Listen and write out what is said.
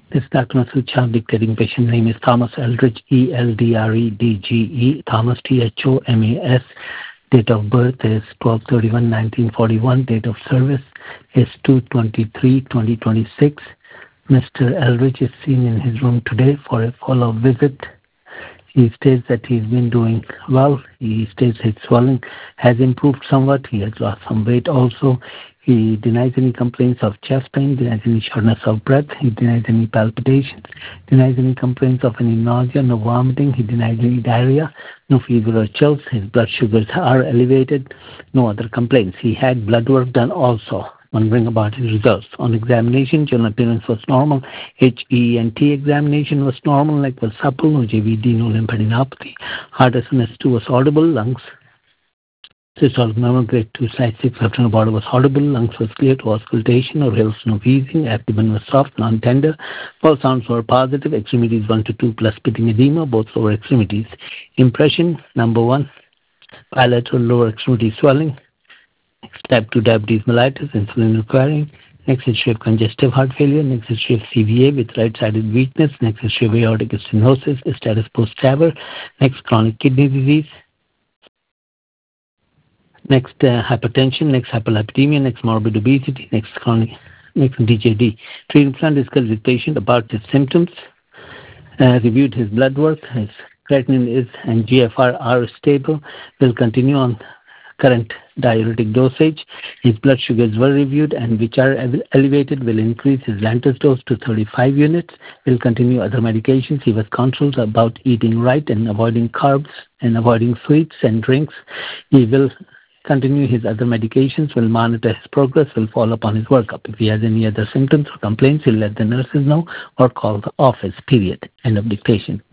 This diagnosis chart dictating patient name is Thomas Eldridge, Eldredge, Thomas Thomas. Date of birth is 12/31/1941. Date of service is 2/23/2026. Mr. Eldridge is seen in his room today for a follow-up visit. He states that he's been doing well. He states his swelling has improved somewhat. He has lost some weight also. He denies any complaints of chest pain, denies any shortness of breath. He denies any palpitations, denies any complaints of any nausea, no vomiting. He denies any diarrhea, no fever or chills. His blood sugars are elevated, no other complaints. He had blood work done also. Wondering about his results. On examination, general appearance was normal. HENT examination was normal, leg was supple, no JVD, no lymphadenopathy. Heart SNS2 was audible, lungs systolic normal, grade 2, slide 6, left body was audible, lungs was clear to auscultation or else no wheezing, abdomen was soft, non-tender, all sounds were positive, extremities 1 to 2 plus pitting edema, both lower extremities. Impression, number 1, bilateral lower extremity swelling. Next, type 2 diabetes mellitus, insulin requiring. Next history of congestive heart failure. Next history of CVA with right-sided weakness. Next history of aortic stenosis, status post-TAVR. Next, chronic kidney disease. Next, hypertension. Next, hyperlipidemia. Next, morbid obesity. Next, DJD. Treatment plan discussed with patient about his symptoms. Reviewed his blood work. His creatinine is and GFR are stable. Will continue on current diuretic dosage. His blood sugars were reviewed and which are elevated will increase his Lantus dose to 35 units. Will continue other medications. He was controlled about eating right and avoiding carbs and avoiding sweets and drinks. He will continue his other medications, will monitor his progress, will follow up on his workup. If he has any other symptoms or complaints, he'll let the nurses know or call the office, period. End of dictation.